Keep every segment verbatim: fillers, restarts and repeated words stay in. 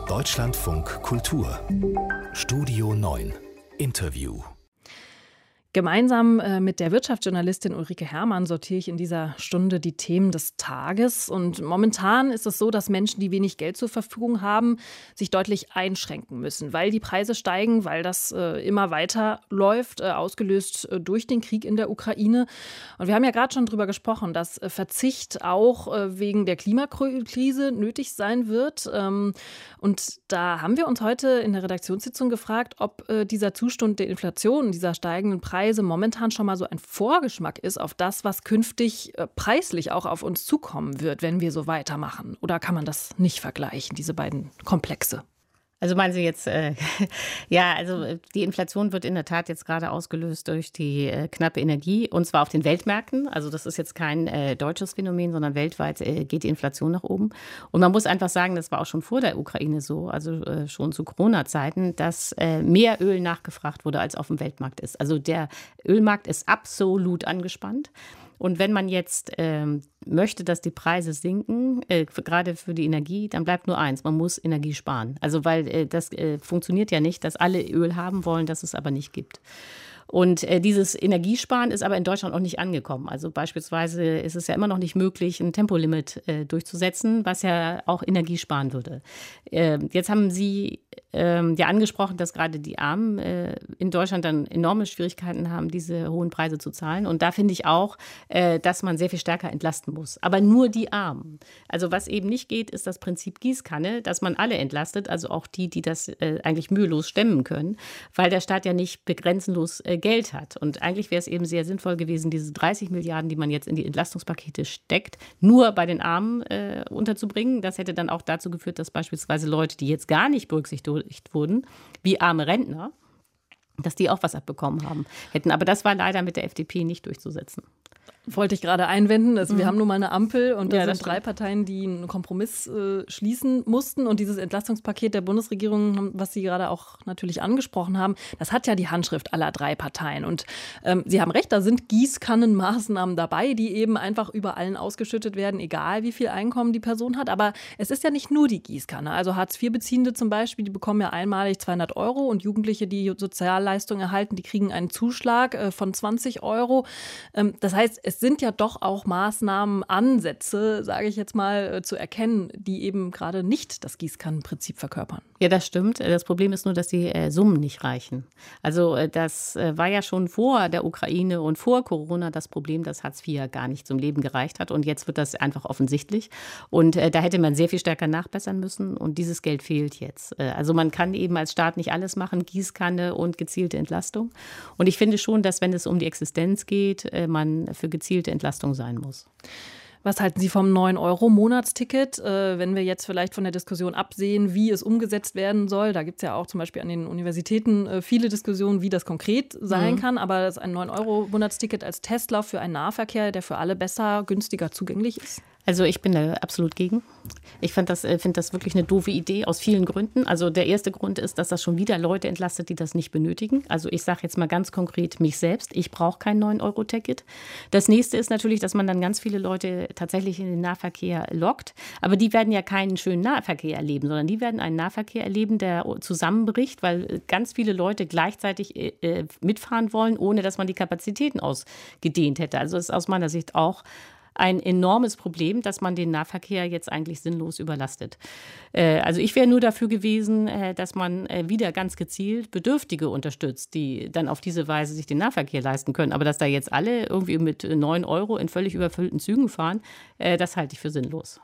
Deutschlandfunk Kultur Studio neun Interview. Gemeinsam äh, mit der Wirtschaftsjournalistin Ulrike Herrmann sortiere ich in dieser Stunde die Themen des Tages. Und momentan ist es so, dass Menschen, die wenig Geld zur Verfügung haben, sich deutlich einschränken müssen, weil die Preise steigen, weil das äh, immer weiter läuft, äh, ausgelöst äh, durch den Krieg in der Ukraine. Und wir haben ja gerade schon darüber gesprochen, dass äh, Verzicht auch äh, wegen der Klimakrise nötig sein wird. Ähm, und da haben wir uns heute in der Redaktionssitzung gefragt, ob äh, dieser Zustand der Inflation, dieser steigenden Preise momentan schon mal so ein Vorgeschmack ist auf das, was künftig äh, preislich auch auf uns zukommen wird, wenn wir so weitermachen. Oder kann man das nicht vergleichen, diese beiden Komplexe? Also meinen Sie jetzt, äh, ja, also die Inflation wird in der Tat jetzt gerade ausgelöst durch die äh, knappe Energie und zwar auf den Weltmärkten. Also das ist jetzt kein äh, deutsches Phänomen, sondern weltweit äh, geht die Inflation nach oben. Und man muss einfach sagen, das war auch schon vor der Ukraine so, also äh, schon zu Corona-Zeiten, dass äh, mehr Öl nachgefragt wurde, als auf dem Weltmarkt ist. Also der Ölmarkt ist absolut angespannt. Und wenn man jetzt ähm, möchte, dass die Preise sinken, äh, für, gerade für die Energie, dann bleibt nur eins, man muss Energie sparen. Also weil äh, das äh, funktioniert ja nicht, dass alle Öl haben wollen, das es aber nicht gibt. Und äh, dieses Energiesparen ist aber in Deutschland auch nicht angekommen. Also beispielsweise ist es ja immer noch nicht möglich, ein Tempolimit äh, durchzusetzen, was ja auch Energie sparen würde. Äh, jetzt haben Sie ähm, ja angesprochen, dass gerade die Armen äh, in Deutschland dann enorme Schwierigkeiten haben, diese hohen Preise zu zahlen. Und da finde ich auch, äh, dass man sehr viel stärker entlasten muss. Aber nur die Armen. Also was eben nicht geht, ist das Prinzip Gießkanne, dass man alle entlastet, also auch die, die das äh, eigentlich mühelos stemmen können, weil der Staat ja nicht begrenzenlos äh, Geld hat. Und eigentlich wäre es eben sehr sinnvoll gewesen, diese dreißig Milliarden, die man jetzt in die Entlastungspakete steckt, nur bei den Armen äh, unterzubringen. Das hätte dann auch dazu geführt, dass beispielsweise Leute, die jetzt gar nicht berücksichtigt wurden, wie arme Rentner, dass die auch was abbekommen haben hätten. Aber das war leider mit der F D P nicht durchzusetzen. Wollte ich gerade einwenden. Also mhm. Wir haben nun mal eine Ampel und da ja, sind drei Parteien, die einen Kompromiss äh, schließen mussten. Und dieses Entlastungspaket der Bundesregierung, was Sie gerade auch natürlich angesprochen haben, das hat ja die Handschrift aller drei Parteien. Und ähm, Sie haben recht, da sind Gießkannenmaßnahmen dabei, die eben einfach über allen ausgeschüttet werden, egal wie viel Einkommen die Person hat. Aber es ist ja nicht nur die Gießkanne. Also Hartz vier Beziehende zum Beispiel, die bekommen ja einmalig zweihundert Euro und Jugendliche, die Sozialleistungen erhalten, die kriegen einen Zuschlag äh, von zwanzig Euro. Ähm, das heißt, es sind ja doch auch Maßnahmen, Ansätze, sage ich jetzt mal, zu erkennen, die eben gerade nicht das Gießkannenprinzip verkörpern. Ja, das stimmt. Das Problem ist nur, dass die äh, Summen nicht reichen. Also äh, das äh, war ja schon vor der Ukraine und vor Corona das Problem, dass Hartz vier gar nicht zum Leben gereicht hat. Und jetzt wird das einfach offensichtlich. Und äh, da hätte man sehr viel stärker nachbessern müssen. Und dieses Geld fehlt jetzt. Äh, also man kann eben als Staat nicht alles machen, Gießkanne und gezielte Entlastung. Und ich finde schon, dass wenn es um die Existenz geht, äh, man für gezielte Entlastung sein muss. Was halten Sie vom neun Euro Monatsticket, äh, wenn wir jetzt vielleicht von der Diskussion absehen, wie es umgesetzt werden soll? Da gibt es ja auch zum Beispiel an den Universitäten äh, viele Diskussionen, wie das konkret sein mhm. kann. Aber das ein neun Euro Monatsticket als Testlauf für einen Nahverkehr, der für alle besser, günstiger zugänglich ist? Also ich bin da absolut gegen. Ich fand das, finde das wirklich eine doofe Idee aus vielen Gründen. Also der erste Grund ist, dass das schon wieder Leute entlastet, die das nicht benötigen. Also ich sage jetzt mal ganz konkret mich selbst, ich brauche kein neun Euro Ticket. Das nächste ist natürlich, dass man dann ganz viele Leute tatsächlich in den Nahverkehr lockt. Aber die werden ja keinen schönen Nahverkehr erleben, sondern die werden einen Nahverkehr erleben, der zusammenbricht, weil ganz viele Leute gleichzeitig äh, mitfahren wollen, ohne dass man die Kapazitäten ausgedehnt hätte. Also das ist aus meiner Sicht auch ein enormes Problem, dass man den Nahverkehr jetzt eigentlich sinnlos überlastet. Also ich wäre nur dafür gewesen, dass man wieder ganz gezielt Bedürftige unterstützt, die dann auf diese Weise sich den Nahverkehr leisten können. Aber dass da jetzt alle irgendwie mit neun Euro in völlig überfüllten Zügen fahren, das halte ich für sinnlos.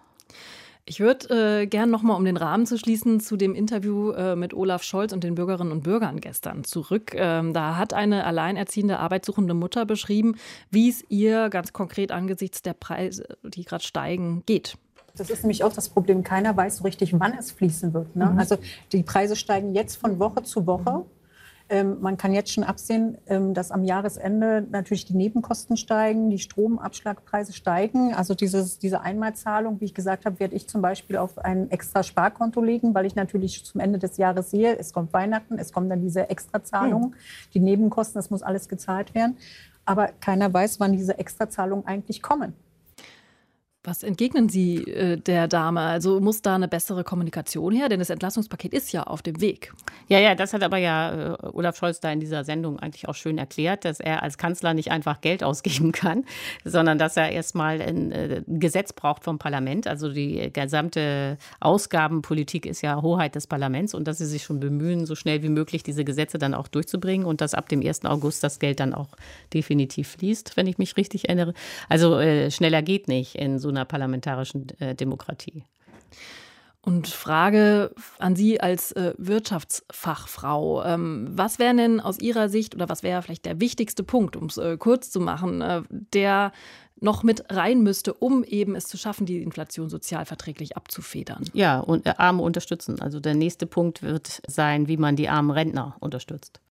Ich würde äh, gerne noch mal, um den Rahmen zu schließen, zu dem Interview äh, mit Olaf Scholz und den Bürgerinnen und Bürgern gestern zurück. Ähm, da hat eine alleinerziehende, arbeitssuchende Mutter beschrieben, wie es ihr ganz konkret angesichts der Preise, die gerade steigen, geht. Das ist nämlich auch das Problem. Keiner weiß so richtig, wann es fließen wird. Ne? Mhm. Also die Preise steigen jetzt von Woche zu Woche. Ähm, man kann jetzt schon absehen, ähm, dass am Jahresende natürlich die Nebenkosten steigen, die Stromabschlagpreise steigen. Also dieses, diese Einmalzahlung, wie ich gesagt habe, werde ich zum Beispiel auf ein extra Sparkonto legen, weil ich natürlich zum Ende des Jahres sehe, es kommt Weihnachten, es kommen dann diese Extrazahlungen, die Nebenkosten, das muss alles gezahlt werden. Aber keiner weiß, wann diese Extrazahlungen eigentlich kommen. Was entgegnen Sie äh, der Dame? Also muss da eine bessere Kommunikation her? Denn das Entlastungspaket ist ja auf dem Weg. Ja, ja, das hat aber ja äh, Olaf Scholz da in dieser Sendung eigentlich auch schön erklärt, dass er als Kanzler nicht einfach Geld ausgeben kann, sondern dass er erstmal ein äh, Gesetz braucht vom Parlament. Also die gesamte Ausgabenpolitik ist ja Hoheit des Parlaments und dass sie sich schon bemühen, so schnell wie möglich diese Gesetze dann auch durchzubringen und dass ab dem ersten August das Geld dann auch definitiv fließt, wenn ich mich richtig erinnere. Also äh, schneller geht nicht in so einer parlamentarischen äh, Demokratie. Und Frage an Sie als äh, Wirtschaftsfachfrau. Ähm, was wäre denn aus Ihrer Sicht oder was wäre vielleicht der wichtigste Punkt, um es äh, kurz zu machen, äh, der noch mit rein müsste, um eben es zu schaffen, die Inflation sozialverträglich abzufedern? Ja, und äh, Arme unterstützen. Also der nächste Punkt wird sein, wie man die armen Rentner unterstützt.